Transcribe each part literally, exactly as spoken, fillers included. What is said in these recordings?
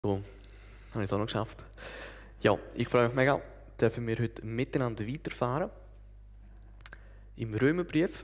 So, habe ich es auch noch geschafft. Ja, ich freue mich mega, dürfen wir heute miteinander weiterfahren. Im Römerbrief,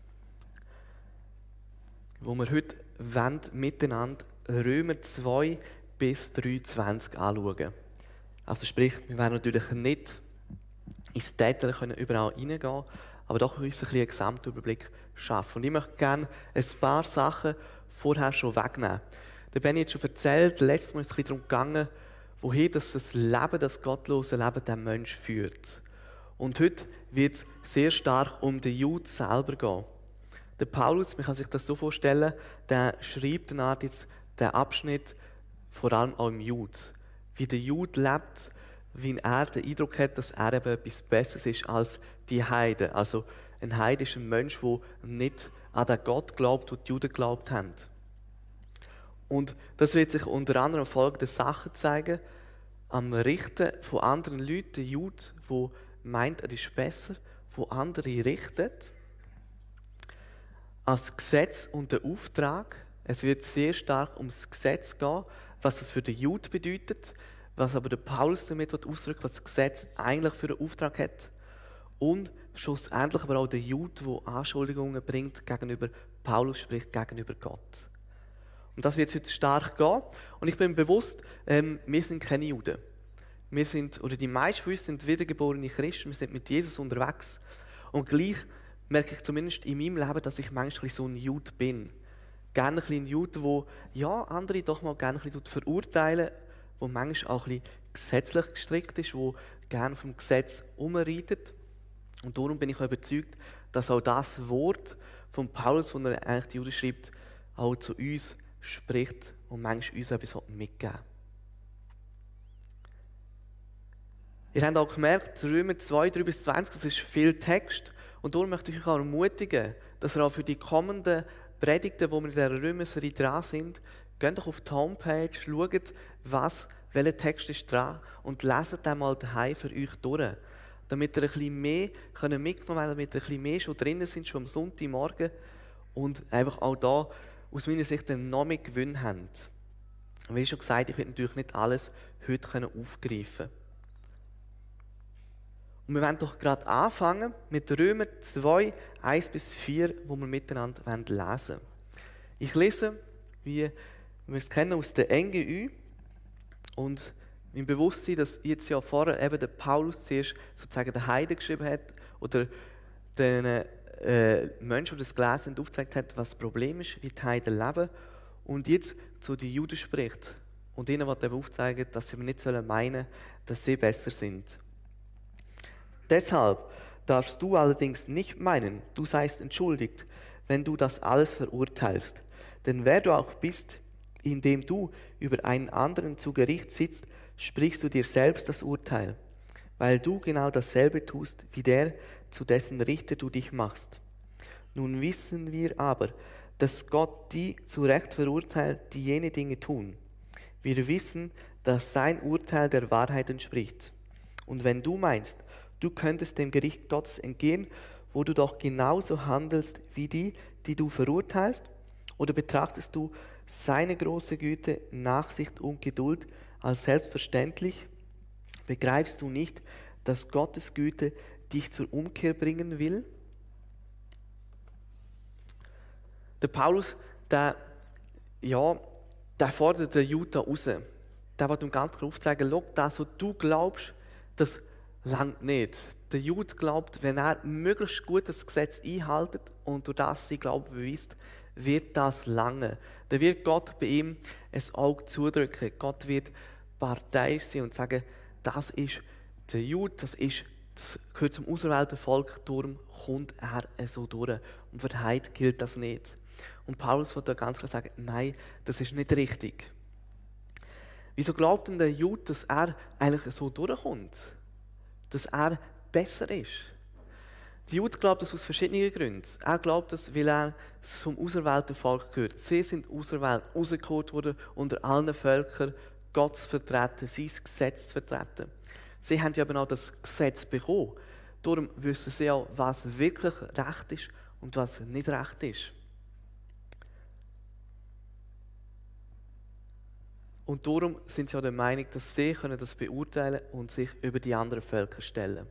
wo wir heute wollen, miteinander Römer zwei bis dreiundzwanzig anschauen. Also sprich, wir werden natürlich nicht ins Detail können überall reingehen, aber doch uns ein bisschen einen Gesamtüberblick schaffen. Und ich möchte gerne ein paar Sachen vorher schon wegnehmen. Da bin ich jetzt schon erzählt, letztes Mal ist es ein bisschen darum gegangen, wohin das Leben, das gottlose Leben den Menschen führt. Und heute wird es sehr stark um den Jude selber gehen. Der Paulus, man kann sich das so vorstellen, der schreibt eine Art jetzt den Abschnitt vor allem auch im Jude. Wie der Jude lebt, wie er den Eindruck hat, dass er eben etwas Besseres ist als die Heiden. Also ein Heide ist ein Mensch, der nicht an den Gott glaubt, den die Juden geglaubt haben. Und das wird sich unter anderem folgende Sachen zeigen. Am Richten von anderen Leuten, der Jude, der meint, er ist besser, wo andere richtet. Als Gesetz und der Auftrag. Es wird sehr stark ums Gesetz gehen, was das für den Jude bedeutet, was aber der Paulus damit ausdrückt, was das Gesetz eigentlich für einen Auftrag hat. Und schlussendlich aber auch der Jude, der Anschuldigungen bringt gegenüber Paulus, sprich gegenüber Gott. Und das wird jetzt stark gehen. Und ich bin mir bewusst, ähm, wir sind keine Juden. Wir sind, oder die meisten von uns sind wiedergeborene Christen, wir sind mit Jesus unterwegs. Und gleich merke ich zumindest in meinem Leben, dass ich manchmal so ein Jude bin. Gerne ein bisschen ein Jude, der ja, andere doch mal gerne ein bisschen verurteilen, der manchmal auch ein bisschen gesetzlich gestrickt ist, der gerne vom Gesetz umreitet. Und darum bin ich auch überzeugt, dass auch das Wort von Paulus, das er eigentlich die Juden schreibt, auch zu uns spricht und manchmal uns etwas mitgeben. Ihr habt auch gemerkt, Römer zwei, drei bis zwanzig, das ist viel Text. Und darum möchte ich euch auch ermutigen, dass ihr auch für die kommenden Predigten, wo wir in dieser Römer-Serie dran sind, geht doch auf die Homepage, schaut, was, welcher Text ist dran und leset den mal daheim für euch durch. Damit ihr ein bisschen mehr mitgenommen werden, damit ihr ein bisschen mehr schon drinnen sind, schon am Sonntagmorgen und einfach auch da aus meiner Sicht noch mehr Gewinn haben. Wie schon gesagt, ich werde natürlich nicht alles heute aufgreifen. Und wir werden doch gerade anfangen mit Römer zwei, eins bis vier, wo wir miteinander lesen wollen. Ich lese, wie wir es kennen, aus der N G Ü und im Bewusstsein, dass jetzt ja vorher eben der Paulus zuerst sozusagen den Heiden geschrieben hat oder den äh, Menschen, die das gelesen haben, aufgezeigt hat, was das Problem ist, wie die Heiden leben und jetzt zu den Juden spricht und ihnen eben aufzeigen, dass sie nicht meinen sollen, dass sie besser sind. Deshalb darfst du allerdings nicht meinen, du seist entschuldigt, wenn du das alles verurteilst. Denn wer du auch bist, indem du über einen anderen zu Gericht sitzt, sprichst du dir selbst das Urteil, weil du genau dasselbe tust wie der, zu dessen Richter du dich machst. Nun wissen wir aber, dass Gott die zu Recht verurteilt, die jene Dinge tun. Wir wissen, dass sein Urteil der Wahrheit entspricht. Und wenn du meinst, du könntest dem Gericht Gottes entgehen, wo du doch genauso handelst wie die, die du verurteilst, oder betrachtest du seine große Güte, Nachsicht und Geduld als selbstverständlich? Begreifst du nicht, dass Gottes Güte dich zur Umkehr bringen will? Der Paulus, der, ja, der fordert den Juden raus. Der will ihm ganz klar aufzeigen, schau, das, was du glaubst, das langt nicht. Der Jude glaubt, wenn er möglichst gut das Gesetz einhält und durch das sein Glauben beweist, wird das lange. Dann wird Gott bei ihm ein Auge zudrücken. Gott wird Partei sein und sagen, das ist der Jude, das, ist, das gehört zum auserwählten Volk, darum kommt er so durch. Und für die Heiden gilt das nicht. Und Paulus wird da ganz klar sagen, nein, das ist nicht richtig. Wieso glaubt denn der Jude, dass er eigentlich so durchkommt? Dass er besser ist? Der Jude glaubt das aus verschiedenen Gründen. Er glaubt das, weil er zum auserwählten Volk gehört. Sie sind auserwählt, rausgeholt worden, unter allen Völkern Gott zu vertreten, sein Gesetz zu vertreten. Sie haben ja eben auch das Gesetz bekommen. Darum wissen sie auch, was wirklich recht ist und was nicht recht ist. Und darum sind sie auch der Meinung, dass sie können das beurteilen und sich über die anderen Völker stellen.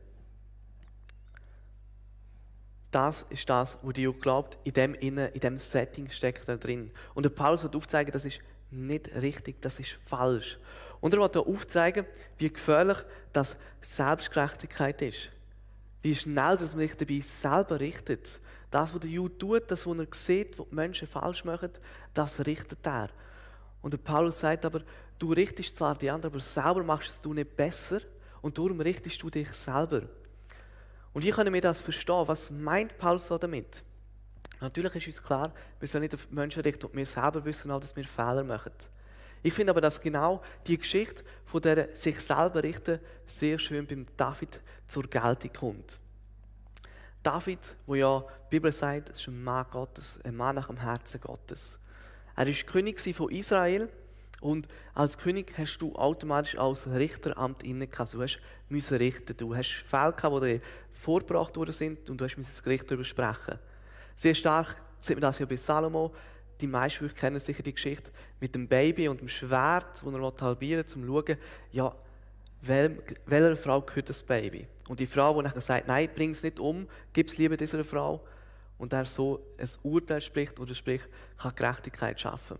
Das ist das, was die Juden glaubt, in dem, Innen, in dem Setting steckt da drin. Und der Paulus wird aufzeigen, das ist nicht richtig, das ist falsch. Und er wird auch aufzeigen, wie gefährlich das Selbstgerechtigkeit ist. Wie schnell dass man sich dabei selber richtet. Das, was der Jude tut, das, was er sieht, was die Menschen falsch machen, das richtet er. Und der Paulus sagt aber, du richtest zwar die anderen, aber selber machst du es nicht besser und darum richtest du dich selber. Und wie können wir das verstehen? Was meint Paulus so damit? Natürlich ist uns klar, wir sollen nicht auf die Menschen richten und wir selber wissen auch, dass wir Fehler machen. Ich finde aber, dass genau die Geschichte von der sich selber richten sehr schön beim David zur Geltung kommt. David, wo ja die Bibel sagt, ist ein Mann Gottes, ein Mann nach dem Herzen Gottes. Er war König von Israel und als König hast du automatisch als Richteramt inne gehabt. Du hast müssen richten. Du hast Fälle gehabt, die dir vorgebracht worden sind und du hast das Gericht darüber sprechen. Sehr stark sieht man das ja bei Salomo. Die meisten kennen sicher die Geschichte mit dem Baby und dem Schwert, das er halbieren will, um zu schauen, ja, wel, welcher Frau gehört das Baby. Und die Frau, die nachher sagt, nein, bring es nicht um, gib es lieber dieser Frau. Und er so ein Urteil spricht oder spricht, kann Gerechtigkeit schaffen.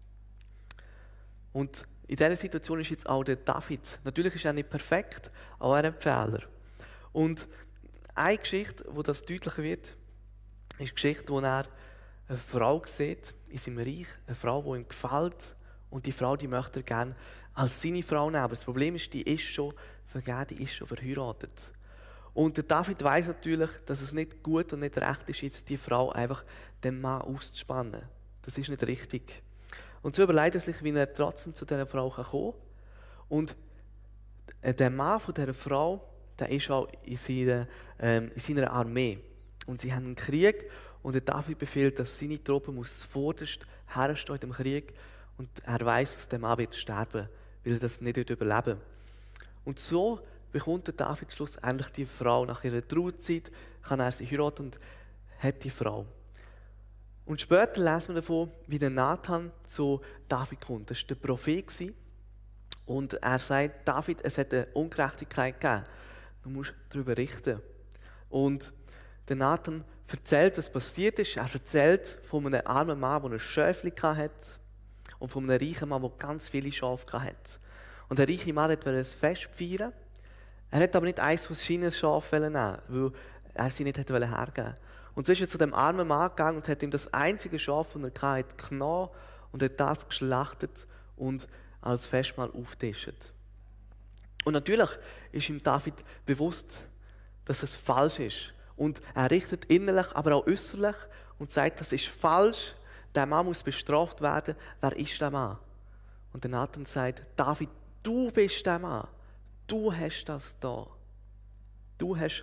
Und in dieser Situation ist jetzt auch der David. Natürlich ist er nicht perfekt, aber er hat Fehler. Und eine Geschichte, wo das deutlicher wird, ist die Geschichte, wo er eine Frau sieht in seinem Reich, eine Frau, die ihm gefällt. Und die Frau, die möchte er gerne als seine Frau nehmen. Aber das Problem ist, die ist schon vergeben, die ist schon verheiratet. Und der David weiss natürlich, dass es nicht gut und nicht recht ist, jetzt die Frau einfach den Mann auszuspannen. Das ist nicht richtig. Und so überlegt er sich, wie er trotzdem zu dieser Frau kommen kann. Und der Mann von dieser Frau, der ist auch in seiner, ähm, in seiner Armee. Und sie haben einen Krieg und der David befiehlt, dass seine Truppe muss zuvorderst herstehen in dem Krieg. Und er weiss, dass der Mann wird sterben, weil er das nicht überleben wird. Und so bekommt der David schlussendlich die Frau. Nach ihrer Trauzeit kann er sie heiraten und hat die Frau. Und später lesen wir davon, wie der Nathan zu David kommt. Das war der Prophet. Und er sagt, David, es hat eine Ungerechtigkeit gegeben. Du musst darüber richten. Und der Nathan erzählt, was passiert ist. Er erzählt von einem armen Mann, der ein Schäfchen hatte. Und von einem reichen Mann, der ganz viele Schafe hatte. Und der reiche Mann wollte ein Fest feiern. Er hat aber nicht eins von seinen Schafen nehmen, weil er sie nicht hergeben wollte. Und so ist er zu dem armen Mann gegangen und hat ihm das einzige Schaf, das er hatte, genommen und hat das geschlachtet und als Festmahl aufgetischt. Und natürlich ist ihm David bewusst, dass es falsch ist. Und er richtet innerlich, aber auch äußerlich und sagt, das ist falsch, der Mann muss bestraft werden. Wer ist der Mann? Und der Nathan sagt, David, du bist der Mann. Du hast das da. Du hast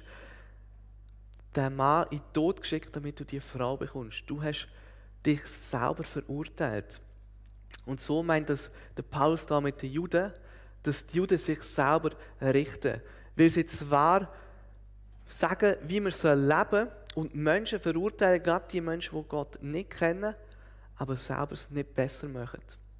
den Mann in den Tod geschickt, damit du die Frau bekommst. Du hast dich selber verurteilt. Und so meint das der Paulus da mit den Juden, dass die Juden sich selber richten. Weil sie zwar sagen, wie man leben soll und Menschen verurteilen, gerade die Menschen, die Gott nicht kennen, aber selber es nicht besser machen.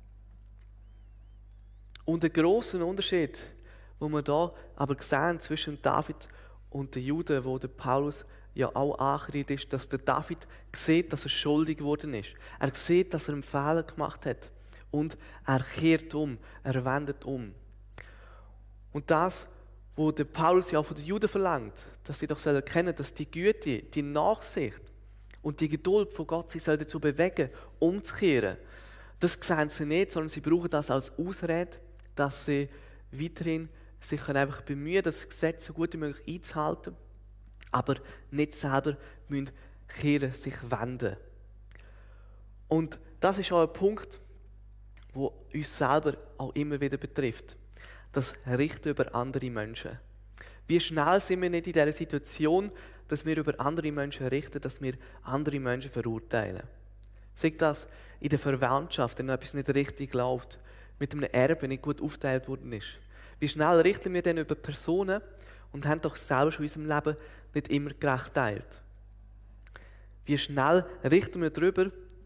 Und der grosse Unterschied, den wir hier aber sehen zwischen David und den Juden, wo der Paulus ja auch ankreidet, ist, dass der David sieht, dass er schuldig geworden ist. Er sieht, dass er einen Fehler gemacht hat. Und er kehrt um, er wendet um. Und das, was der Paulus ja auch von den Juden verlangt, dass sie doch erkennen, dass die Güte, die Nachsicht und die Geduld von Gott sie soll dazu bewegen, umzukehren. Das sehen sie nicht, sondern sie brauchen das als Ausrede, dass sie weiterhin sich einfach bemühen, das Gesetz so gut wie möglich einzuhalten, aber nicht selber müssen kehren, sich wenden. Und das ist auch ein Punkt, der uns selber auch immer wieder betrifft. Das Richten über andere Menschen. Wie schnell sind wir nicht in dieser Situation, dass wir über andere Menschen richten, dass wir andere Menschen verurteilen. Sagt das in der Verwandtschaft, wenn etwas nicht richtig läuft, mit einem Erbe nicht gut aufgeteilt worden ist. Wie schnell richten wir denn über Personen und haben doch selber schon in unserem Leben nicht immer gerecht geteilt. Wie schnell richten wir darüber,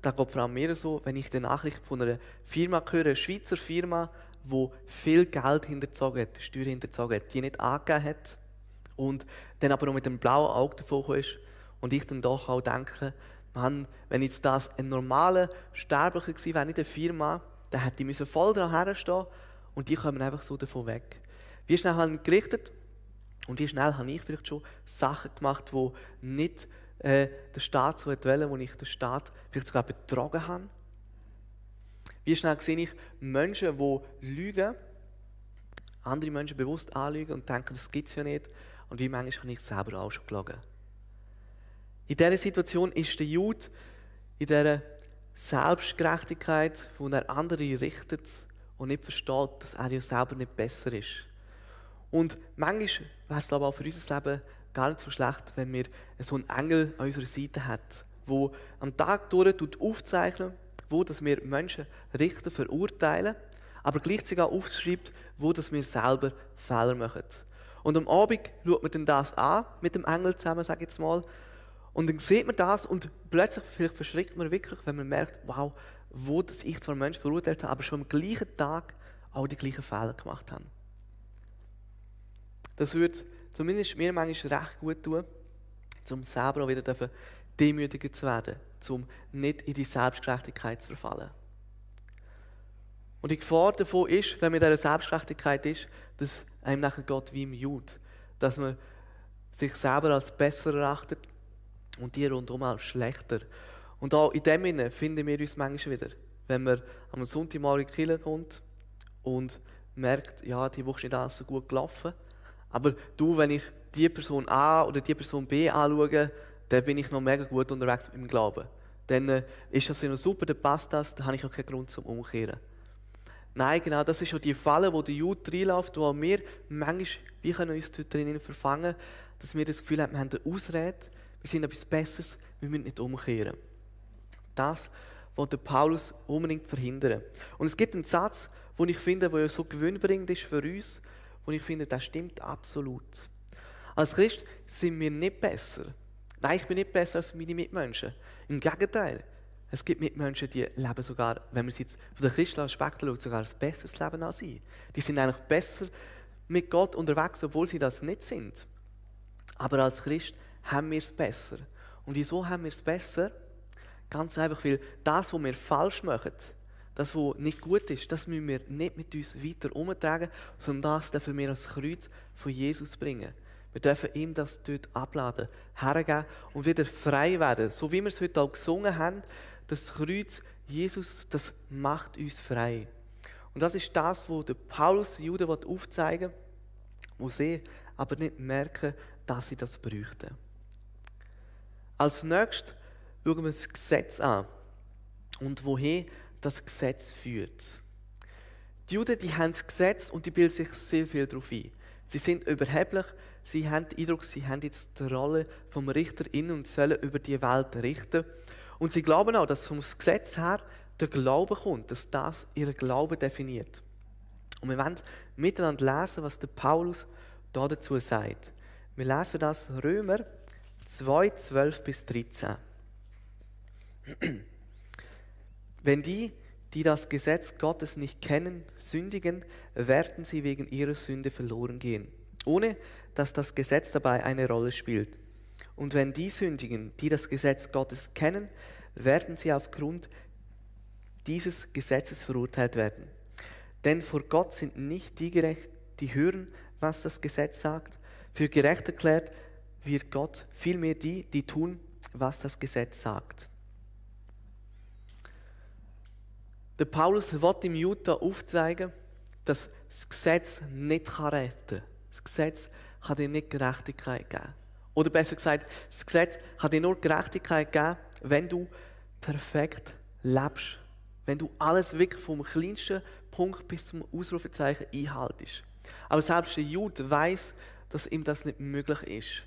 da geht vor allem mir so, wenn ich die Nachricht von einer Firma höre, einer Schweizer Firma, die viel Geld hinterzogen hat, Steuern hinterzogen hat, die nicht angegeben hat und dann aber noch mit einem blauen Auge davon gekommen ist und ich dann doch auch denke, Mann, wenn jetzt das ein normaler Sterblicher gewesen wäre, nicht eine Firma, dann hätte ich voll daran herstehen und die kommen einfach so davon weg. Wie schnell habe ich gerichtet und wie schnell habe ich vielleicht schon Sachen gemacht, die nicht äh, der Staat so wollte, wo ich den Staat vielleicht sogar betrogen habe. Wie schnell sehe ich Menschen, die lügen, andere Menschen bewusst anlügen und denken, das gibt es ja nicht. Und wie manchmal habe ich selber auch schon gelogen. In dieser Situation ist der Jude in dieser Selbstgerechtigkeit, wo er andere richtet und nicht versteht, dass er ja selber nicht besser ist. Und manchmal wäre es aber auch für unser Leben gar nicht so schlecht, wenn wir so einen Engel an unserer Seite haben, der am Tag durch aufzeichnet, wo dass wir Menschen richten, verurteilen, aber gleichzeitig auch aufschreibt, wo dass wir selber Fehler machen. Und am Abend schaut man dann das an, mit dem Engel zusammen, sage ich jetzt mal, und dann sieht man das und plötzlich vielleicht verschrickt man wirklich, wenn man merkt, wow, wo dass ich zwar Menschen verurteilt habe, aber schon am gleichen Tag auch die gleichen Fehler gemacht habe. Das würde zumindest mir manchmal recht gut tun, um selber auch wieder demütiger zu werden, um nicht in die Selbstgerechtigkeit zu verfallen. Und die Gefahr davon ist, wenn man in dieser Selbstgerechtigkeit ist, dass einem nachher geht wie im Jude, dass man sich selber als besser erachtet und die rundherum als schlechter. Und auch in dem Sinne finden wir uns manchmal wieder, wenn man am Sonntagmorgen in die Kirche kommt und merkt, ja, die Woche ist nicht alles so gut gelaufen, aber du, wenn ich die Person A oder die Person B anschaue, dann bin ich noch mega gut unterwegs mit meinem Glauben. Dann äh, ist das ja noch super, dann passt das, dann habe ich auch keinen Grund zum Umkehren. Nein, genau, das ist schon die Falle, wo der Jude reinläuft, wo wir manchmal, wir können uns dort drinnen verfangen, dass wir das Gefühl haben, wir haben eine Ausrede, wir sind etwas Besseres, wir müssen nicht umkehren. Das will der Paulus unbedingt verhindern. Und es gibt einen Satz, den ich finde, der so gewinnbringend ist für uns, und ich finde, das stimmt absolut. Als Christ sind wir nicht besser. Nein, ich bin nicht besser als meine Mitmenschen. Im Gegenteil. Es gibt Mitmenschen, die leben sogar, wenn man es jetzt von der christlichen Aspekt schaut, sogar ein besseres Leben als ich. Die sind eigentlich besser mit Gott unterwegs, obwohl sie das nicht sind. Aber als Christ haben wir es besser. Und wieso haben wir es besser? Ganz einfach, weil das, was wir falsch machen, das, was nicht gut ist, das müssen wir nicht mit uns weiter umtragen, sondern das dürfen wir als Kreuz von Jesus bringen. Wir dürfen ihm das dort abladen, hergeben und wieder frei werden. So wie wir es heute auch gesungen haben, das Kreuz Jesus, das macht uns frei. Und das ist das, was der Paulus den Juden aufzeigen will, wo sie aber nicht merken, dass sie das bräuchten. Als nächstes schauen wir das Gesetz an und wohin das Gesetz führt. Die Juden, die haben das Gesetz und die bilden sich sehr viel darauf ein. Sie sind überheblich, sie haben den Eindruck, sie haben jetzt die Rolle vom Richter inne und sollen über die Welt richten. Und sie glauben auch, dass vom Gesetz her der Glaube kommt, dass das ihren Glauben definiert. Und wir wollen miteinander lesen, was der Paulus da dazu sagt. Wir lesen das Römer zwei, zwölf bis dreizehn. Wenn die, die das Gesetz Gottes nicht kennen, sündigen, werden sie wegen ihrer Sünde verloren gehen, ohne dass das Gesetz dabei eine Rolle spielt. Und wenn die sündigen, die das Gesetz Gottes kennen, werden sie aufgrund dieses Gesetzes verurteilt werden. Denn vor Gott sind nicht die gerecht, die hören, was das Gesetz sagt. Für gerecht erklärt wird Gott, vielmehr die, die tun, was das Gesetz sagt. Der Paulus will dem Juden aufzeigen, dass das Gesetz nicht retten kann. Das Gesetz kann dir nicht Gerechtigkeit geben. Oder besser gesagt, das Gesetz kann dir nur Gerechtigkeit geben, wenn du perfekt lebst. Wenn du alles wirklich vom kleinsten Punkt bis zum Ausrufezeichen einhaltest. Aber selbst der Jude weiss, dass ihm das nicht möglich ist.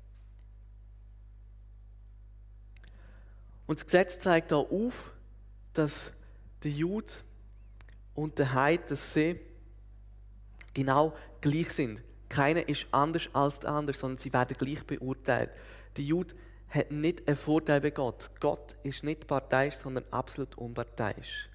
Und das Gesetz zeigt auch auf, dass der Jude und der Heide, dass sie genau gleich sind. Keiner ist anders als der andere, sondern sie werden gleich beurteilt. Der Jude hat nicht einen Vorteil bei Gott. Gott ist nicht parteiisch, sondern absolut unparteiisch.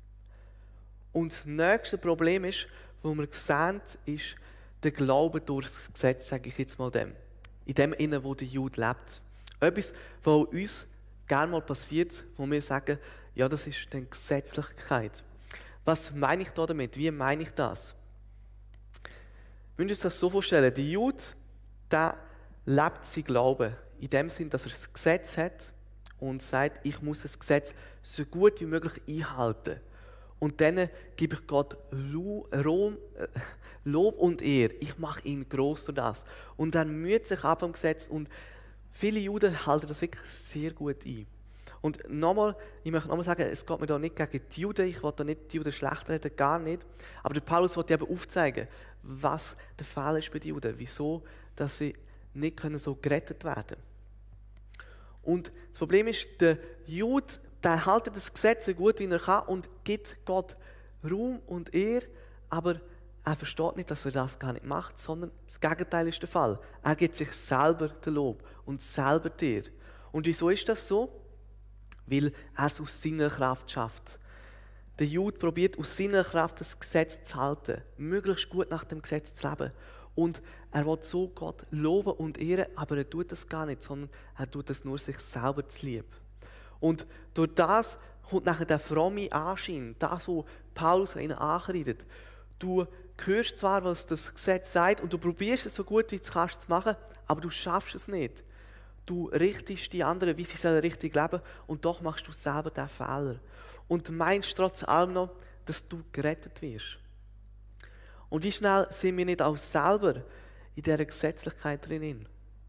Und das nächste Problem ist, wo wir sehen, ist der Glaube durch das Gesetz, sage ich jetzt mal dem. In dem Innen, wo der Jude lebt. Etwas, was uns gerne mal passiert, wo wir sagen, ja, das ist dann Gesetzlichkeit. Was meine ich da damit? Wie meine ich das? Wir müssen uns das so vorstellen, der Jude, der lebt sein Glauben. In dem Sinn, dass er das Gesetz hat und sagt, ich muss das Gesetz so gut wie möglich einhalten. Und dann gebe ich Gott Lob und Ehre. Ich mache ihn gross durch das. Und dann müht sich ab vom Gesetz. Und viele Juden halten das wirklich sehr gut ein. Und nochmal, ich möchte nochmal sagen, es geht mir da nicht gegen die Juden. Ich will da nicht die Juden schlecht reden, gar nicht. Aber der Paulus wollte eben aufzeigen, was der Fehler ist bei den Juden. Wieso, dass sie nicht können so gerettet werden können. Und das Problem ist, der Jude, der hält das Gesetz so gut wie er kann und gibt Gott Ruhm und Ehre, aber er versteht nicht, dass er das gar nicht macht, sondern das Gegenteil ist der Fall. Er gibt sich selber den Lob und selber die Ehre. Und wieso ist das so? Weil er es aus seiner Kraft schafft. Der Jude probiert aus seiner Kraft das Gesetz zu halten, möglichst gut nach dem Gesetz zu leben. Und er will so Gott loben und ehren, aber er tut das gar nicht, sondern er tut das nur sich selber zu lieb. Und durch das kommt nachher der fromme Anschein, das, was Paulus ihnen ankreidet. Du hörst zwar, was das Gesetz sagt, und du probierst es so gut wie du kannst zu machen, aber du schaffst es nicht. Du richtest die anderen, wie sie sollen richtig leben, und doch machst du selber den Fehler. Und meinst trotz allem noch, dass du gerettet wirst. Und wie schnell sind wir nicht auch selber in dieser Gesetzlichkeit drin?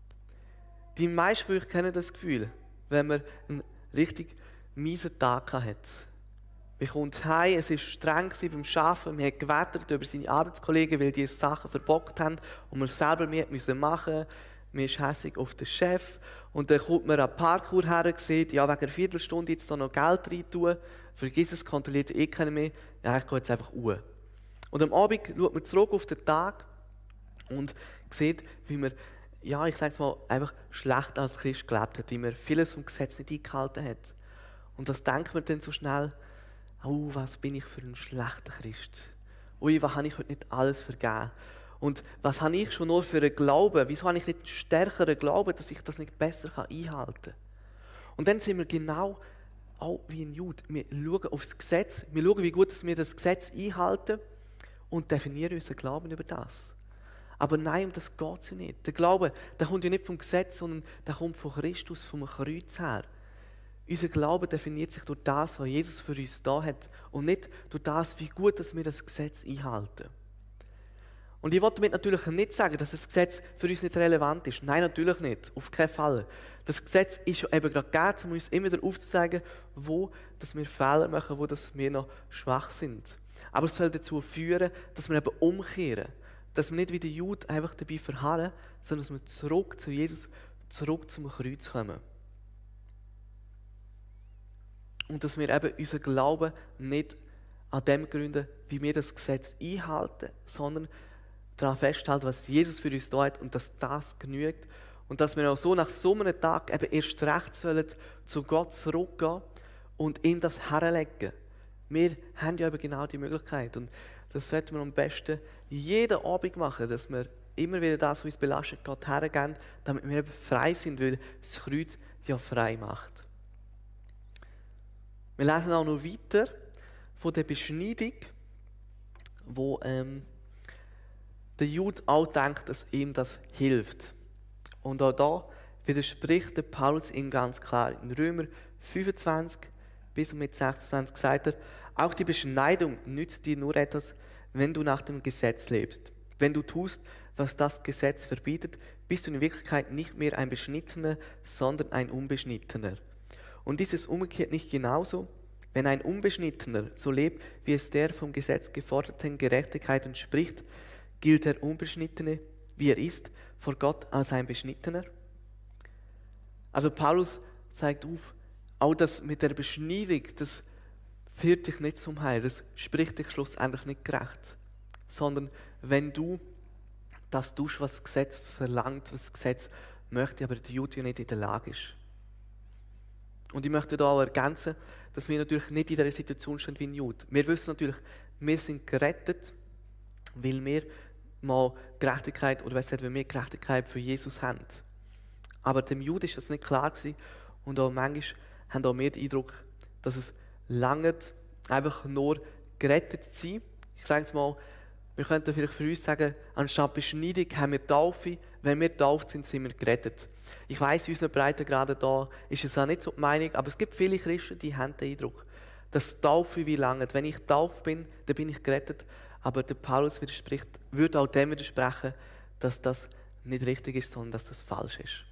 Die meisten von euch kennen das Gefühl, wenn man einen richtig miesen Tag hat. Man kommt heim, es war streng beim Arbeiten, man hat gewettert über seine Arbeitskollegen, weil die Sachen verbockt haben und man selber mehr machen musste. Man ist hässig auf den Chef und dann kommt man an den Parkour her und sieht, ja, wegen einer Viertelstunde jetzt da noch Geld rein tun, vergiss es, kontrolliert eh keiner mehr, ja, ich gehe jetzt einfach ruhen. Und am Abend schaut man zurück auf den Tag und sieht, wie man, ja, ich sage es mal, einfach schlecht als Christ gelebt hat, wie man vieles vom Gesetz nicht eingehalten hat. Und das denkt man dann so schnell, oh, was bin ich für ein schlechter Christ? Ui, was habe ich heute nicht alles vergeben? Und was habe ich schon nur für einen Glauben? Wieso habe ich nicht einen stärkeren Glauben, dass ich das nicht besser einhalten kann? Und dann sind wir genau auch wie ein Jude. Wir schauen auf das Gesetz, wir schauen, wie gut dass wir das Gesetz einhalten und definieren unseren Glauben über das. Aber nein, um das geht es nicht. Der Glaube, der kommt ja nicht vom Gesetz, sondern der kommt von Christus, vom Kreuz her. Unser Glaube definiert sich durch das, was Jesus für uns da hat und nicht durch das, wie gut dass wir das Gesetz einhalten. Und ich wollte damit natürlich nicht sagen, dass das Gesetz für uns nicht relevant ist. Nein, natürlich nicht. Auf keinen Fall. Das Gesetz ist ja eben gerade gegeben, um uns immer wieder aufzuzeigen, wo dass wir Fehler machen, wo dass wir noch schwach sind. Aber es soll dazu führen, dass wir eben umkehren. Dass wir nicht wie der Jude einfach dabei verharren, sondern dass wir zurück zu Jesus, zurück zum Kreuz kommen. Und dass wir eben unseren Glauben nicht an dem gründen, wie wir das Gesetz einhalten, sondern daran festhalten, was Jesus für uns da hat und dass das genügt. Und dass wir auch so nach so einem Tag eben erst recht sollen zu Gott zurückgehen und ihm das herlegen. Wir haben ja eben genau die Möglichkeit. Und das sollten wir am besten jeden Abend machen, dass wir immer wieder das, was uns belastet, Gott hergeben, damit wir eben frei sind, weil das Kreuz ja frei macht. Wir lesen auch noch weiter von der Beschneidung, wo ähm, der Jude auch denkt, dass ihm das hilft. Und auch da widerspricht der Paulus ihm ganz klar. In Römer fünfundzwanzig bis mit sechsundzwanzig sagt er, auch die Beschneidung nützt dir nur etwas, wenn du nach dem Gesetz lebst. Wenn du tust, was das Gesetz verbietet, bist du in Wirklichkeit nicht mehr ein Beschnittener, sondern ein Unbeschnittener. Und ist es umgekehrt nicht genauso? Wenn ein Unbeschnittener so lebt, wie es der vom Gesetz geforderten Gerechtigkeit entspricht, gilt der Unbeschnittene, wie er ist, vor Gott als ein Beschnittener? Also Paulus zeigt auf, auch das mit der Beschneidung, das führt dich nicht zum Heil, das spricht dich schlussendlich nicht gerecht. Sondern wenn du das tust, was das Gesetz verlangt, was das Gesetz möchte, aber der Jude ja nicht in der Lage ist. Und ich möchte da auch ergänzen, dass wir natürlich nicht in dieser Situation stehen wie ein Jude. Wir wissen natürlich, wir sind gerettet, weil wir mal Gerechtigkeit, oder was sagt, wenn wir Gerechtigkeit für Jesus haben. Aber dem Juden ist das nicht klar gewesen. Und auch manchmal haben auch wir den Eindruck, dass es langt, einfach nur gerettet zu sein. Ich sage es mal, wir könnten vielleicht für uns sagen, anstatt Beschneidung haben wir Taufe. Wenn wir getauft sind, sind wir gerettet. Ich weiss, in unseren Breitengraden da ist es auch nicht so die Meinung, aber es gibt viele Christen, die haben den Eindruck, dass Taufe wie lange. Wenn ich getauft bin, dann bin ich gerettet. Aber der Paulus widerspricht, würde auch dem widersprechen, dass das nicht richtig ist, sondern dass das falsch ist.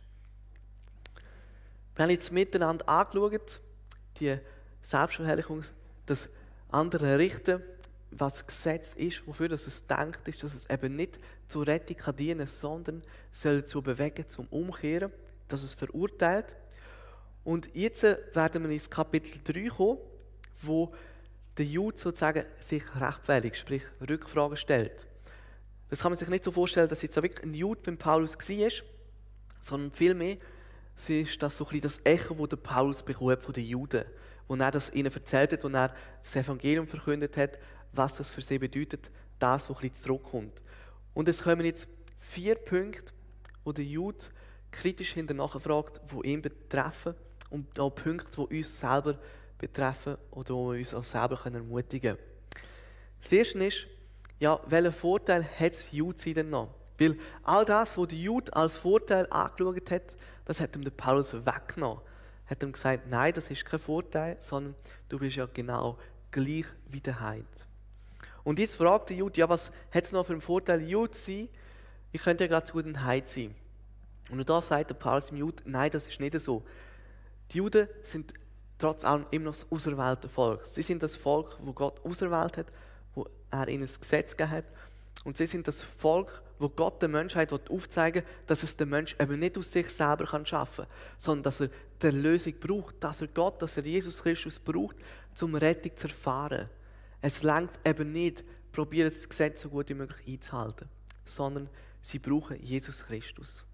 Wir haben jetzt miteinander angeschaut, die Selbstverherrlichung, das andere Richten, was das Gesetz ist, wofür das es gedacht ist, dass es eben nicht zur Rettung kann dienen, sondern soll dazu bewegen, zum Umkehren, dass es verurteilt. Und jetzt werden wir ins Kapitel drei kommen, wo der Jude sozusagen sich rechtfertigt, sprich Rückfragen stellt. Das kann man sich nicht so vorstellen, dass jetzt auch wirklich ein Jude beim Paulus war, sondern vielmehr ist das so ein bisschen das Echo, das der Paulus bekommen von den Juden, wo er das ihnen erzählt hat und er das Evangelium verkündet hat, was das für sie bedeutet, das, was ein bisschen zurückkommt. Und es kommen jetzt vier Punkte, wo der Jude kritisch hinterher fragt, die ihn betreffen und auch Punkte, die uns selber betreffen oder die uns auch selber ermutigen können. Das erste ist, ja, welchen Vorteil hat das Jude denn noch? Weil all das, was der Jude als Vorteil angeschaut hat, das hat ihm der Paulus weggenommen. Er hat ihm gesagt, nein, das ist kein Vorteil, sondern du bist ja genau gleich wie der Heide. Und jetzt fragt der Jude, ja, was hat es noch für einen Vorteil, Jude zu sein? Ich könnte ja gerade so gut ein Heide sein. Und da sagt der Paulus dem Jude, nein, das ist nicht so. Die Juden sind trotz allem immer noch das auserwählte Volk. Sie sind das Volk, das Gott auserwählt hat, wo er ihnen das Gesetz gegeben hat. Und sie sind das Volk, wo Gott der Menschheit aufzeigen will, dass es der Mensch eben nicht aus sich selber schaffen kann, sondern dass er die Lösung braucht, dass er Gott, dass er Jesus Christus braucht, um Rettung zu erfahren. Es reicht eben nicht, probieren das Gesetz so gut wie möglich einzuhalten, sondern sie brauchen Jesus Christus.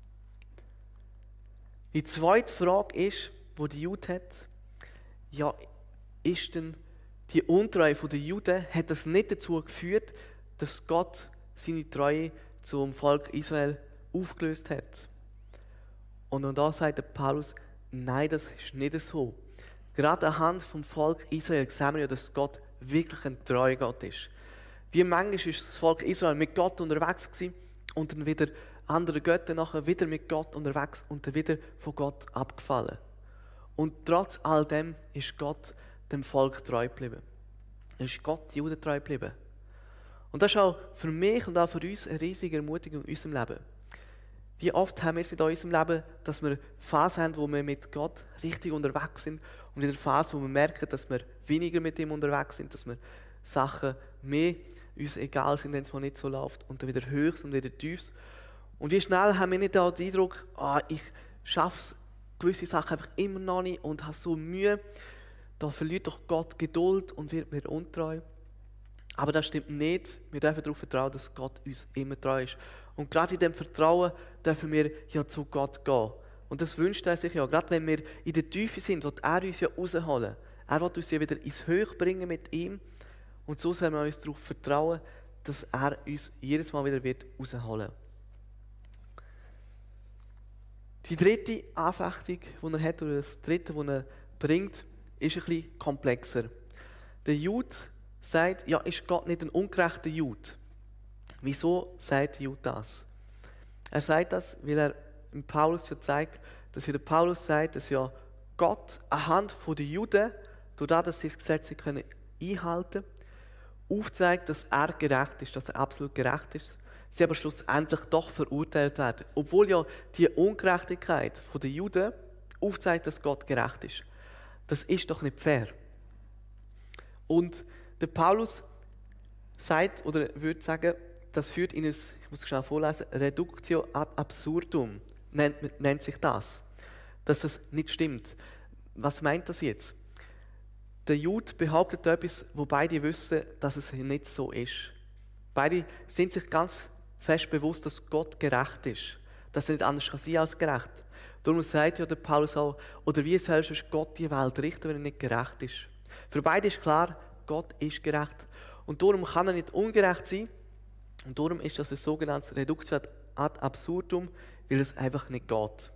Die zweite Frage ist, die die Jude hat, ja, ist denn die Untreue der Juden, hat das nicht dazu geführt, dass Gott seine Treue zum Volk Israel aufgelöst hat? Und da sagt der Paulus, nein, das ist nicht so. Gerade anhand vom Volk Israel sehen wir ja, dass Gott wirklich ein treuer Gott ist. Wie manchmal ist das Volk Israel mit Gott unterwegs gewesen und dann wieder andere Götter nachher wieder mit Gott unterwegs und dann wieder von Gott abgefallen. Und trotz all dem ist Gott dem Volk treu geblieben. Ist Gott die Juden treu geblieben. Und das ist auch für mich und auch für uns eine riesige Ermutigung in unserem Leben. Wie oft haben wir es in unserem Leben, dass wir Phasen haben, wo wir mit Gott richtig unterwegs sind und in der Phase, wo wir merken, dass wir weniger mit ihm unterwegs sind, dass wir Sachen mehr uns egal sind, wenn es mal nicht so läuft und dann wieder höchst und wieder tiefst. Und wie schnell haben wir nicht auch den Eindruck, ah, ich schaffe gewisse Sachen einfach immer noch nicht und habe so Mühe, da verliert doch Gott Geduld und wird mir untreu. Aber das stimmt nicht. Wir dürfen darauf vertrauen, dass Gott uns immer treu ist. Und gerade in diesem Vertrauen dürfen wir ja zu Gott gehen. Und das wünscht er sich ja. Gerade wenn wir in der Tiefe sind, will er uns ja rausholen. Er will uns ja wieder ins Höch bringen mit ihm. Und so sollen wir uns darauf vertrauen, dass er uns jedes Mal wieder wird rausholen wird. Die dritte Anfechtung, die er hat, oder das dritte, was er bringt, ist ein bisschen komplexer. Der Jude sagt, ja, ist Gott nicht ein ungerechter Jude? Wieso sagt der Jude das? Er sagt das, weil er im Paulus ja zeigt, dass ja der Paulus sagt, dass ja Gott anhand der Juden, dadurch, dass sie das Gesetz können einhalten können, aufzeigt, dass er gerecht ist, dass er absolut gerecht ist. Sie aber schlussendlich doch verurteilt werden. Obwohl ja die Ungerechtigkeit der Juden aufzeigt, dass Gott gerecht ist. Das ist doch nicht fair. Und der Paulus sagt, oder würde sagen, das führt in ein, ich muss es schnell vorlesen, Reductio ad absurdum, nennt, nennt sich das. Dass das nicht stimmt. Was meint das jetzt? Der Jude behauptet etwas, wo beide wissen, dass es nicht so ist. Beide sind sich ganz fest bewusst, dass Gott gerecht ist. dass er nicht anders kann sein als gerecht. Darum sagt ja der Paulus auch, oder wie soll sonst Gott die Welt richten, wenn er nicht gerecht ist? Für beide ist klar, Gott ist gerecht. Und darum kann er nicht ungerecht sein. Und darum ist das ein sogenanntes Reduktio ad absurdum, weil es einfach nicht geht.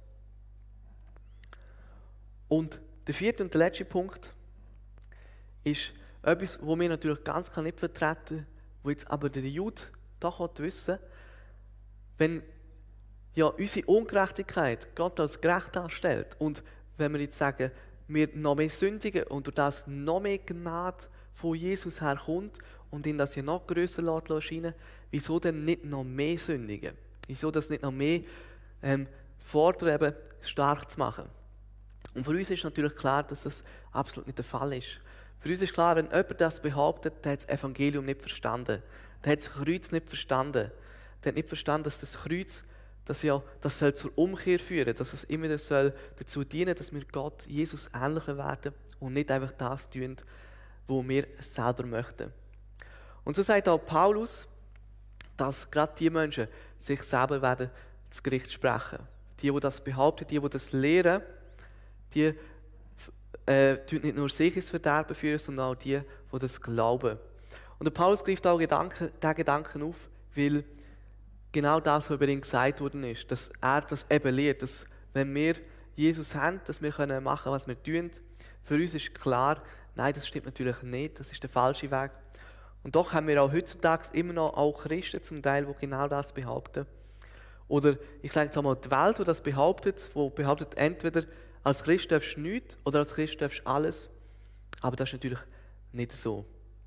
Und der vierte und der letzte Punkt ist etwas, was wir natürlich ganz klar nicht vertreten, wo jetzt aber der Jude doch wissen will, wenn ja unsere Ungerechtigkeit Gott als gerecht darstellt und wenn wir jetzt sagen, wir noch mehr sündigen und durch das noch mehr Gnade von Jesus herkommt und ihn das ja noch grösser erscheinen, wieso denn nicht noch mehr sündigen? Wieso das nicht noch mehr ähm, fordern, eben stark zu machen? Und für uns ist natürlich klar, dass das absolut nicht der Fall ist. Für uns ist klar, wenn jemand das behauptet, der hat das Evangelium nicht verstanden. Der hat das Kreuz nicht verstanden. Der hat nicht verstanden, dass das Kreuz, das ja, das soll zur Umkehr führen, dass es immer wieder soll dazu dienen, dass wir Gott, Jesus ähnlicher werden und nicht einfach das tun, was wir selber möchten. Und so sagt auch Paulus, dass gerade die Menschen sich selber werden das Gericht sprechen. Die, die das behaupten, die, die das lehren, die äh, tun nicht nur sich ins Verderben führen, sondern auch die, die das glauben. Und der Paulus greift auch Gedanken, diesen Gedanken auf, weil genau das, was über ihn gesagt worden ist, dass er das eben lehrt, dass wenn wir Jesus haben, dass wir können machen, was wir tun. Für uns ist klar, nein, das stimmt natürlich nicht, das ist der falsche Weg. Und doch haben wir auch heutzutage immer noch auch Christen zum Teil, die genau das behaupten. Oder ich sage jetzt einmal, die Welt, die das behauptet, die behauptet, entweder als Christ darfst du nichts oder als Christ darfst du alles. Aber das ist natürlich nicht so.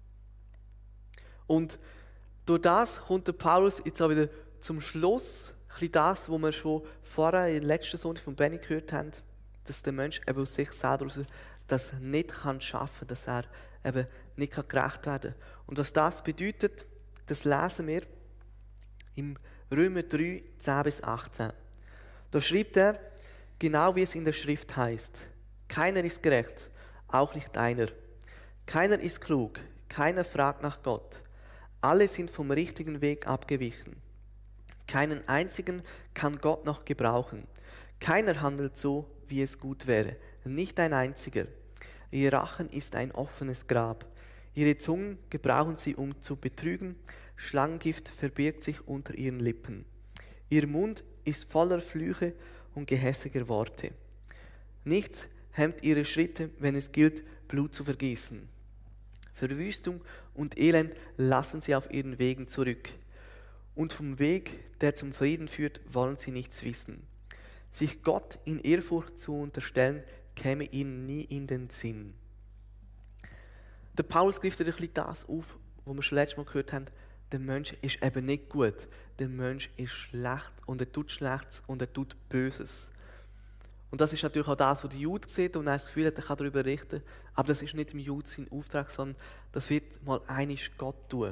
Und durch das kommt der Paulus jetzt auch wieder zum Schluss, ein bisschen das, was wir schon vorher in der letzten Sonntag von Benny gehört haben, dass der Mensch eben aus sich selber raus das nicht kann schaffen, dass er eben nicht gerecht werden kann. Und was das bedeutet, das lesen wir im Römer drei, zehn bis achtzehn. Da schreibt er, genau wie es in der Schrift heißt, keiner ist gerecht, auch nicht einer. Keiner ist klug, keiner fragt nach Gott. Alle sind vom richtigen Weg abgewichen. Keinen einzigen kann Gott noch gebrauchen. Keiner handelt so, wie es gut wäre, nicht ein einziger. Ihr Rachen ist ein offenes Grab. Ihre Zungen gebrauchen sie, um zu betrügen. Schlangengift verbirgt sich unter ihren Lippen. Ihr Mund ist voller Flüche und gehässiger Worte. Nichts hemmt ihre Schritte, wenn es gilt, Blut zu vergießen. Verwüstung und Elend lassen sie auf ihren Wegen zurück. Und vom Weg, der zum Frieden führt, wollen sie nichts wissen. Sich Gott in Ehrfurcht zu unterstellen, käme ihnen nie in den Sinn. Der Paulus greift ein bisschen das auf, was wir schon letztes Mal gehört haben. Der Mensch ist eben nicht gut. Der Mensch ist schlecht und er tut Schlechtes und er tut Böses. Und das ist natürlich auch das, was der Jude sieht und er das Gefühl hat, er kann darüber richten. Aber das ist nicht im Jude sein Auftrag, sondern das wird mal einisch Gott tun.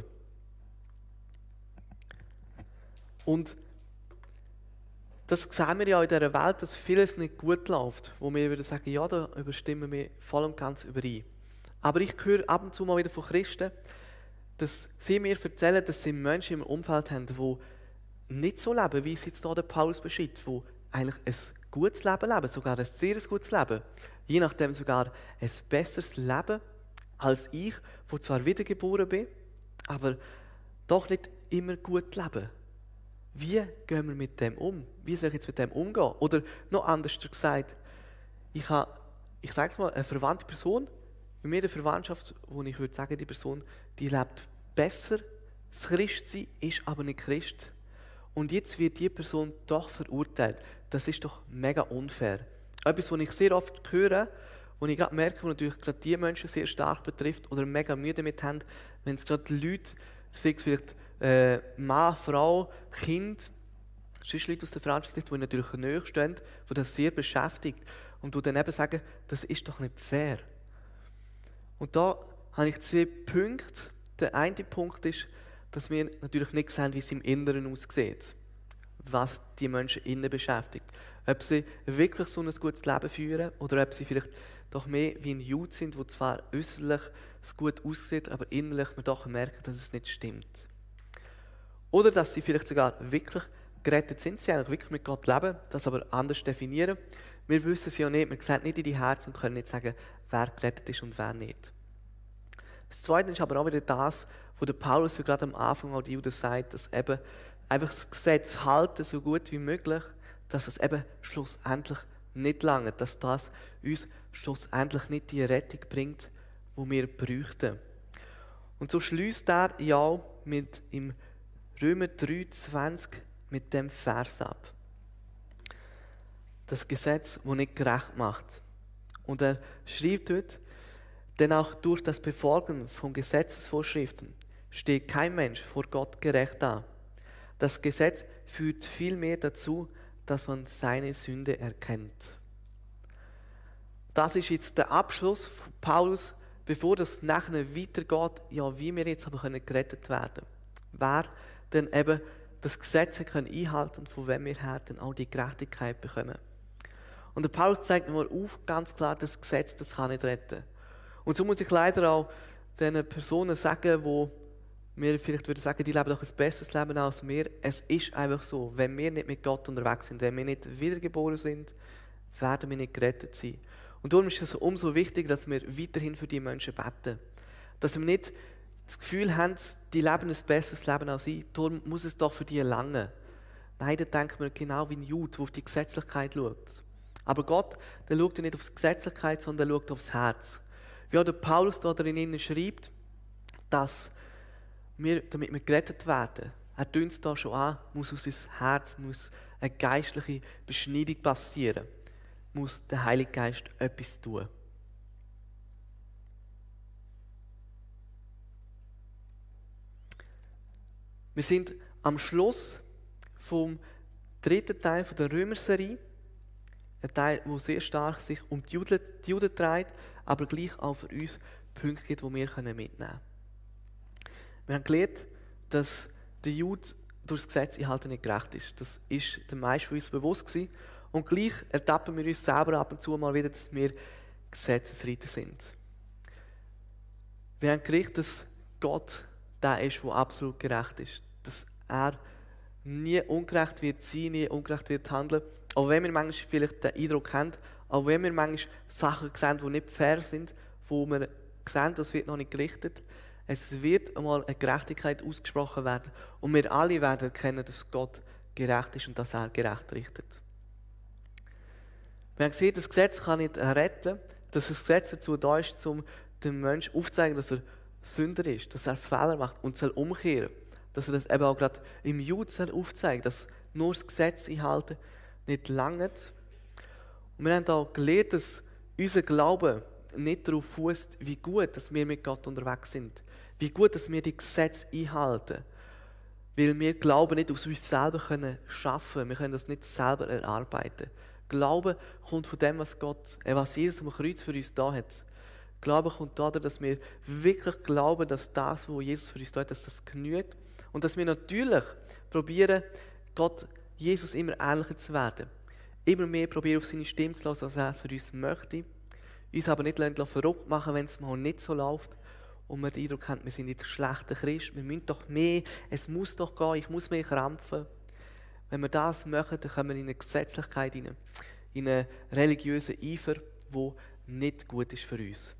Und das sehen wir ja in dieser Welt, dass vieles nicht gut läuft, wo wir wieder sagen, ja, da überstimmen wir voll und ganz überein. Aber ich höre ab und zu mal wieder von Christen, dass sie mir erzählen, dass sie Menschen im Umfeld haben, die nicht so leben, wie es jetzt hier der Paulus beschreibt, die eigentlich ein gutes Leben leben, sogar ein sehr gutes Leben. Je nachdem sogar ein besseres Leben als ich, wo zwar wiedergeboren bin, aber doch nicht immer gut leben. Wie gehen wir mit dem um? Wie soll ich jetzt mit dem umgehen? Oder noch anders gesagt, ich habe, ich sage mal, eine verwandte Person, bei mir in der Verwandtschaft, wo ich würde sagen, die Person, die lebt besser, das Christsein ist aber nicht Christ. Und jetzt wird die Person doch verurteilt. Das ist doch mega unfair. Etwas, was ich sehr oft höre, wo ich gerade merke, wo natürlich gerade die Menschen sehr stark betrifft oder mega Mühe damit haben, wenn es gerade Leute, sei es vielleicht äh, Mann, Frau, Kind, sonst Leute aus der Verwandtschaft, die natürlich nahe stehen, die das sehr beschäftigt und die dann eben sagen, das ist doch nicht fair. Und da habe ich zwei Punkte. Der eine Punkt ist, dass wir natürlich nicht sehen, wie es im Inneren aussieht, was die Menschen innen beschäftigt. Ob sie wirklich so ein gutes Leben führen oder ob sie vielleicht doch mehr wie ein Jude sind, wo zwar äußerlich es gut aussieht, aber innerlich man doch merkt, dass es nicht stimmt. Oder dass sie vielleicht sogar wirklich gerettet sind sie eigentlich, wirklich mit Gott leben, das aber anders definieren. Wir wissen es ja nicht, wir sehen nicht in die Herzen und können nicht sagen, wer gerettet ist und wer nicht. Das Zweite ist aber auch wieder das, wo der Paulus ja gerade am Anfang auch die Juden sagt, dass eben einfach das Gesetz halten, so gut wie möglich, dass es eben schlussendlich nicht lange, dass das uns schlussendlich nicht die Rettung bringt, die wir bräuchten. Und so schließt er ja auch mit im Römer drei zwanzig mit dem Vers ab. Das Gesetz, das nicht gerecht macht. Und er schreibt dort, denn auch durch das Befolgen von Gesetzesvorschriften steht kein Mensch vor Gott gerecht da. Das Gesetz führt vielmehr dazu, dass man seine Sünde erkennt. Das ist jetzt der Abschluss von Paulus, bevor das nachher weitergeht, ja, wie wir jetzt aber können gerettet werden. Wer denn eben das Gesetz können einhalten und von wem wir her dann auch die Gerechtigkeit bekommen. Und der Paulus zeigt mir mal auf, ganz klar, das Gesetz, das kann nicht retten. Und so muss ich leider auch den Personen sagen, die mir vielleicht würden sagen, die leben doch ein besseres Leben als wir. Es ist einfach so, wenn wir nicht mit Gott unterwegs sind, wenn wir nicht wiedergeboren sind, werden wir nicht gerettet sein. Und darum ist es umso wichtiger, dass wir weiterhin für die Menschen beten. Dass wir nicht das Gefühl haben, die leben ein besseres Leben als ich, darum muss es doch für die lange. Nein, da denkt man genau wie ein Jude, der auf die Gesetzlichkeit schaut. Aber Gott, der schaut ja nicht auf die Gesetzlichkeit, sondern er schaut aufs Herz. Wie auch der Paulus da drinnen schreibt, dass wir, damit wir gerettet werden, er tönt es da schon an, muss aus unserem Herz muss eine geistliche Beschneidung passieren, muss der Heilige Geist etwas tun. Wir sind am Schluss vom dritten Teil der Römer-Serie. Ein Teil, der sehr stark sich um die Juden, die Juden dreht, aber gleich auch für uns Punkte gibt, die wir mitnehmen können. Wir haben gelernt, dass der Jude durch das Gesetz einhalten nicht gerecht ist. Das ist den meisten von uns bewusst gewesen. Und gleich ertappen wir uns selber ab und zu mal wieder, dass wir Gesetzesreiter sind. Wir haben gelernt, dass Gott der ist, der absolut gerecht ist. Dass er nie ungerecht wird sein, nie ungerecht wird handeln. Auch wenn wir manchmal vielleicht den Eindruck haben, auch wenn wir manchmal Sachen sehen, die nicht fair sind, wo wir sehen, das wird noch nicht gerichtet. Es wird einmal eine Gerechtigkeit ausgesprochen werden. Und wir alle werden erkennen, dass Gott gerecht ist und dass er gerecht richtet. Wir haben gesehen, das Gesetz kann nicht retten, dass das Gesetz dazu da ist, um dem Menschen aufzuzeigen, dass er Sünder ist, dass er Fehler macht und soll umkehren. Dass er das eben auch gerade im Juden soll aufzeigen, dass nur das Gesetz einhalten nicht langt. Und wir haben auch gelernt, dass unser Glaube nicht darauf fußt, wie gut dass wir mit Gott unterwegs sind. Wie gut, dass wir die Gesetze einhalten. Weil wir Glauben nicht aus uns selber können schaffen. Wir können das nicht selber erarbeiten. Glaube kommt von dem, was Gott, äh, was Jesus am Kreuz für uns da hat. Glaube kommt dadurch, dass wir wirklich glauben, dass das, was Jesus für uns da hat, dass das genügt. Und dass wir natürlich probieren, Gott, Jesus immer ähnlicher zu werden. Immer mehr probieren, auf seine Stimme zu hören, was er für uns möchte. Uns aber nicht verrückt machen, wenn es mal nicht so läuft. Und wir den Eindruck haben, wir sind jetzt schlechte Christen, wir müssen doch mehr, es muss doch gehen, ich muss mehr krampfen. Wenn wir das machen, dann kommen wir in eine Gesetzlichkeit, in einen religiösen Eifer, der nicht gut ist für uns.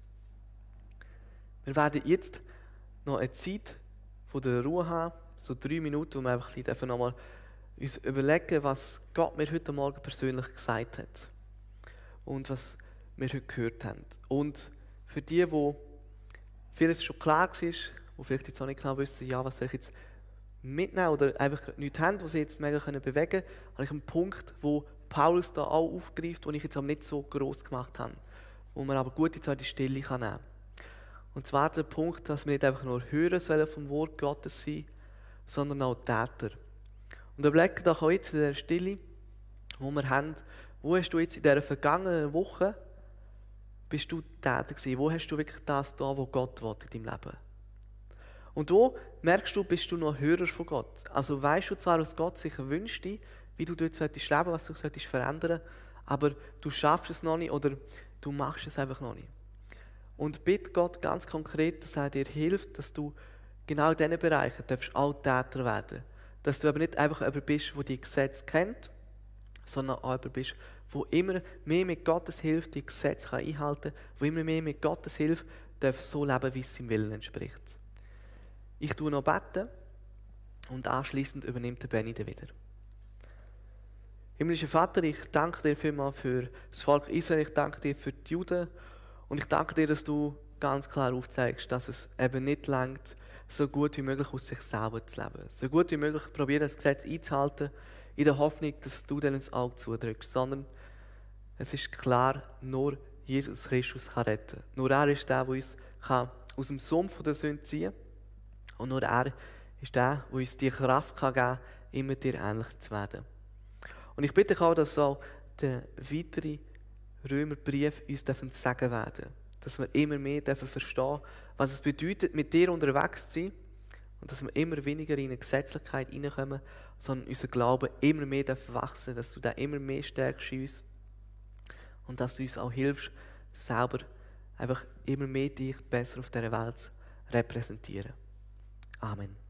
Wir werden jetzt noch eine Zeit von der Ruhe haben, so drei Minuten, wo wir einfach ein bisschen nochmal uns überlegen, was Gott mir heute Morgen persönlich gesagt hat. Und was wir heute gehört haben. Und für die, die vieles schon klar war, die vielleicht jetzt auch nicht genau wissen, ja, was soll ich jetzt mitnehmen oder einfach nichts haben, was sie jetzt mega bewegen können, habe ich einen Punkt, wo Paulus da auch aufgreift, den ich jetzt aber nicht so gross gemacht habe, wo man aber gut jetzt auch die Stille kann nehmen kann. Und zwar der Punkt, dass wir nicht einfach nur hören sollen vom Wort Gottes sein, sondern auch Täter. Und überlege doch auch jetzt in der Stille, wo wir haben, wo hast du jetzt in dieser vergangenen Woche bist du Täter gewesen? Wo hast du wirklich das da, was Gott will in deinem Leben? Und wo merkst du, bist du noch Hörer von Gott? Also weißt du zwar, was Gott sich wünscht, wie du dort solltest leben, was du solltest verändern, aber du schaffst es noch nicht oder du machst es einfach noch nicht. Und bitte Gott ganz konkret, dass er dir hilft, dass du genau in diesen Bereichen darfst auch Täter werden. Dass du aber nicht einfach jemand bist, der die Gesetze kennt, sondern auch jemand bist, der immer mehr mit Gottes Hilfe die Gesetze einhalten kann, der immer mehr mit Gottes Hilfe darf so leben, wie es seinem Willen entspricht. Ich tue noch beten und anschließend übernimmt der Benny dann wieder. Himmlischer Vater, ich danke dir vielmals für das Volk Israel, ich danke dir für die Juden und ich danke dir, dass du ganz klar aufzeigst, dass es eben nicht reicht, so gut wie möglich aus sich selber zu leben. So gut wie möglich probieren, das Gesetz einzuhalten, in der Hoffnung, dass du dir ins Auge zudrückst, sondern es ist klar, nur Jesus Christus kann retten. Nur er ist der, der uns kann aus dem Sumpf der Sünde ziehen kann. Und nur er ist der, der uns die Kraft geben kann, immer dir ähnlicher zu werden. Und ich bitte auch, dass auch der weitere Römerbrief uns zu sagen werden. Dass wir immer mehr verstehen, was es bedeutet, mit dir unterwegs zu sein. Und dass wir immer weniger in eine Gesetzlichkeit hineinkommen, sondern unser Glaube immer mehr wachsen darf, dass du da immer mehr stärkst in uns. Und dass du uns auch hilfst, selber einfach immer mehr dich besser auf dieser Welt zu repräsentieren. Amen.